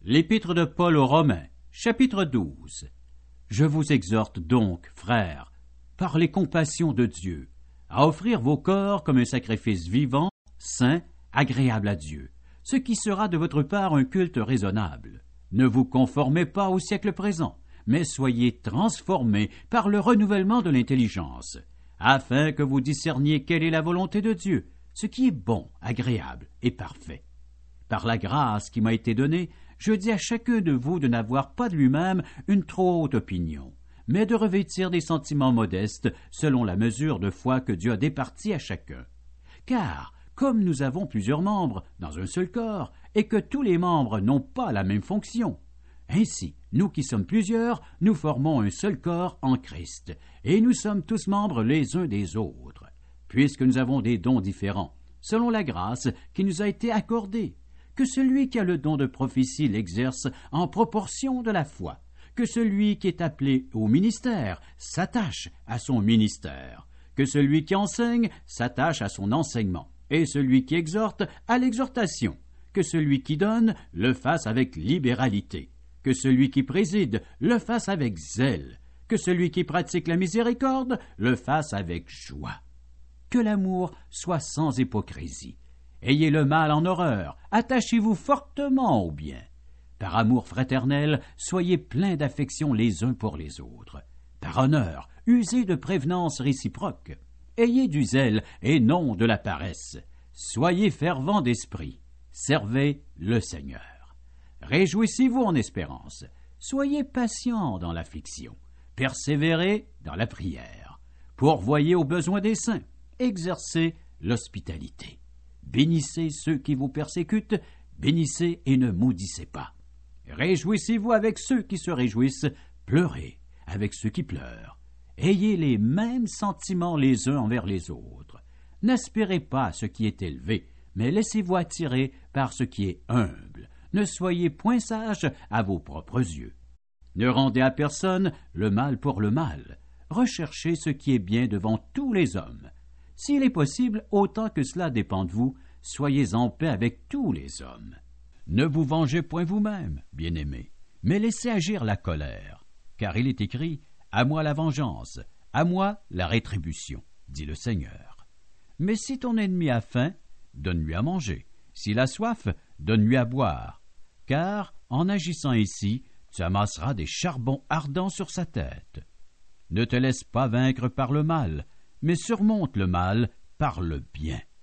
L'Épître de Paul aux Romains, chapitre 12. Je vous exhorte donc, frères, par les compassions de Dieu, à offrir vos corps comme un sacrifice vivant, saint, agréable à Dieu, ce qui sera de votre part un culte raisonnable. Ne vous conformez pas au siècle présent, mais soyez transformés par le renouvellement de l'intelligence, afin que vous discerniez quelle est la volonté de Dieu, ce qui est bon, agréable et parfait. Par la grâce qui m'a été donnée, je dis à chacun de vous de n'avoir pas de lui-même une trop haute opinion, mais de revêtir des sentiments modestes selon la mesure de foi que Dieu a départie à chacun. Car, comme nous avons plusieurs membres dans un seul corps, et que tous les membres n'ont pas la même fonction, ainsi, nous qui sommes plusieurs, nous formons un seul corps en Christ, et nous sommes tous membres les uns des autres, puisque nous avons des dons différents, selon la grâce qui nous a été accordée. Que celui qui a le don de prophétie l'exerce en proportion de la foi, que celui qui est appelé au ministère s'attache à son ministère, que celui qui enseigne s'attache à son enseignement, et celui qui exhorte à l'exhortation, que celui qui donne le fasse avec libéralité, que celui qui préside le fasse avec zèle, que celui qui pratique la miséricorde le fasse avec joie. Que l'amour soit sans hypocrisie. Ayez le mal en horreur, attachez-vous fortement au bien. Par amour fraternel, soyez pleins d'affection les uns pour les autres. Par honneur, usez de prévenance réciproque. Ayez du zèle et non de la paresse. Soyez fervents d'esprit. Servez le Seigneur. Réjouissez-vous en espérance. Soyez patients dans l'affliction. Persévérez dans la prière. Pourvoyez aux besoins des saints. Exercez l'hospitalité. Bénissez ceux qui vous persécutent, bénissez et ne maudissez pas. Réjouissez-vous avec ceux qui se réjouissent, pleurez avec ceux qui pleurent. Ayez les mêmes sentiments les uns envers les autres. N'aspirez pas à ce qui est élevé, mais laissez-vous attirer par ce qui est humble. Ne soyez point sages à vos propres yeux. Ne rendez à personne le mal pour le mal. Recherchez ce qui est bien devant tous les hommes. S'il est possible, autant que cela dépend de vous, soyez en paix avec tous les hommes. Ne vous vengez point vous-même, bien-aimés, mais laissez agir la colère, car il est écrit « À moi la vengeance, à moi la rétribution, dit le Seigneur. » Mais si ton ennemi a faim, donne-lui à manger. S'il a soif, donne-lui à boire. Car, en agissant ainsi, tu amasseras des charbons ardents sur sa tête. Ne te laisse pas vaincre par le mal, mais surmonte le mal par le bien.